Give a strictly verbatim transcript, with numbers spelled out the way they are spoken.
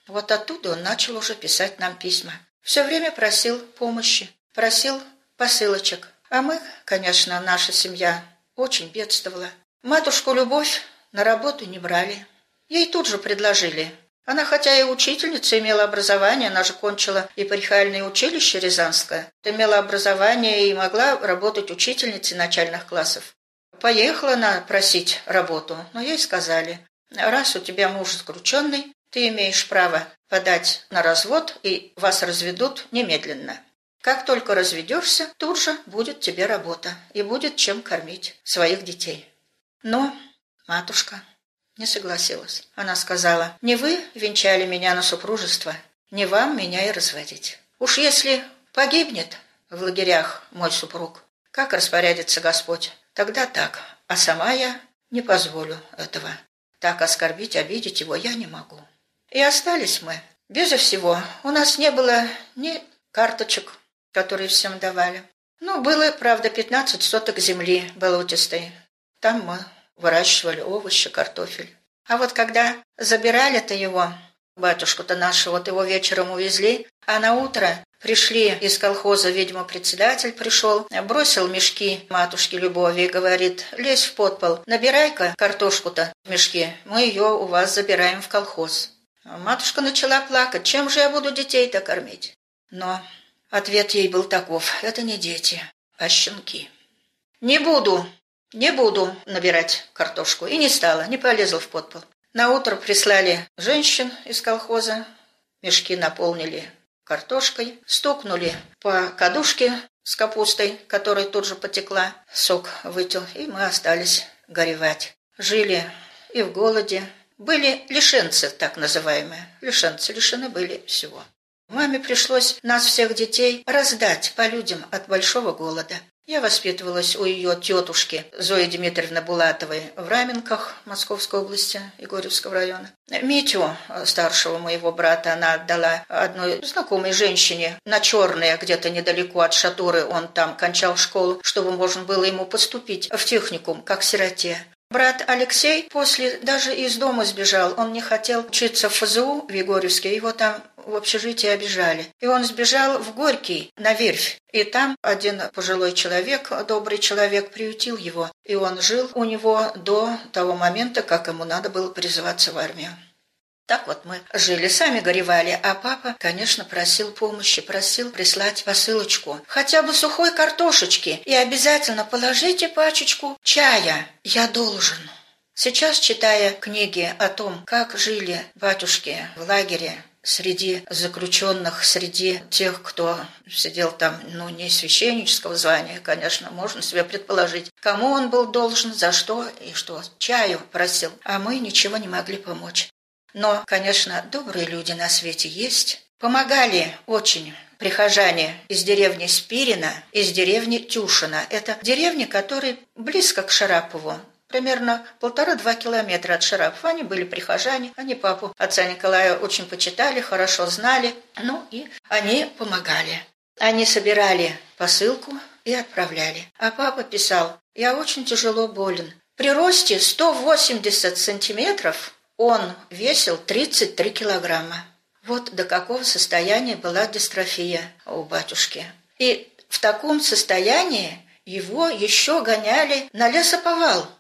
Вот оттуда он начал уже писать нам письма. Все время просил помощи, просил посылочек. А мы, конечно, наша семья очень бедствовала. Матушку Любовь на работу не брали. Ей тут же предложили. Она, хотя и учительница, имела образование, она же кончила епархиальное училище Рязанское, имела образование и могла работать учительницей начальных классов. Поехала она просить работу, но ей сказали: раз у тебя муж заключенный, ты имеешь право подать на развод, и вас разведут немедленно. Как только разведешься, тут же будет тебе работа, и будет чем кормить своих детей. Но матушка не согласилась. Она сказала: не вы венчали меня на супружество, не вам меня и разводить. Уж если погибнет в лагерях мой супруг, как распорядится Господь, тогда так, а сама я не позволю этого. Так оскорбить, обидеть его я не могу. И остались мы безо всего. У нас не было ни карточек, которые всем давали. Ну, было, правда, пятнадцать соток земли болотистой. Там мы выращивали овощи, картофель. А вот когда забирали-то его, батюшку-то нашего, вот его вечером увезли, а на утро пришли из колхоза, видимо, председатель пришел, бросил мешки матушке Любови и говорит: лезь в подпол, набирай-ка картошку-то в мешки, мы ее у вас забираем в колхоз. А матушка начала плакать: чем же я буду детей-то кормить? Но ответ ей был таков: это не дети, а щенки. Не буду. Не буду набирать картошку. И не стала, не полезла в подпол. Наутро прислали женщин из колхоза, мешки наполнили картошкой, стукнули по кадушке с капустой, которая тут же потекла, сок вытел, и мы остались горевать. Жили и в голоде. Были лишенцы, так называемые. Лишенцы, лишены были всего. Маме пришлось нас всех детей раздать по людям от большого голода. Я воспитывалась у ее тетушки Зои Дмитриевны Булатовой в Раменках Московской области, Егорьевского района. Митю, старшего моего брата, она отдала одной знакомой женщине на Черное, где-то недалеко от Шатуры. Он там кончал школу, чтобы можно было ему поступить в техникум, как сироте. Брат Алексей после даже из дома сбежал. Он не хотел учиться в эф зэ у в Егорьевске, его там в общежитии обижали. И он сбежал в Горький, на верфь. И там один пожилой человек, добрый человек, приютил его. И он жил у него до того момента, как ему надо было призываться в армию. Так вот мы жили, сами горевали, а папа, конечно, просил помощи, просил прислать посылочку, хотя бы сухой картошечки, и обязательно положите пачечку чая, я должен. Сейчас, читая книги о том, как жили батюшки в лагере, среди заключенных, среди тех, кто сидел там, ну, не священнического звания, конечно, можно себе предположить, кому он был должен, за что и что, чаю просил, а мы ничего не могли помочь. Но, конечно, добрые люди на свете есть. Помогали очень прихожане из деревни Спирина, из деревни Тюшина. Это деревни, которые близко к Шарапову. Примерно полтора-два километра от Шарапова. Они были прихожане, они папу отца Николая очень почитали, хорошо знали. Ну и они помогали. Они собирали посылку и отправляли. А папа писал: я очень тяжело болен. При росте сто восемьдесят сантиметров он весил тридцать три килограмма. Вот до какого состояния была дистрофия у батюшки. И в таком состоянии его еще гоняли на лесоповал.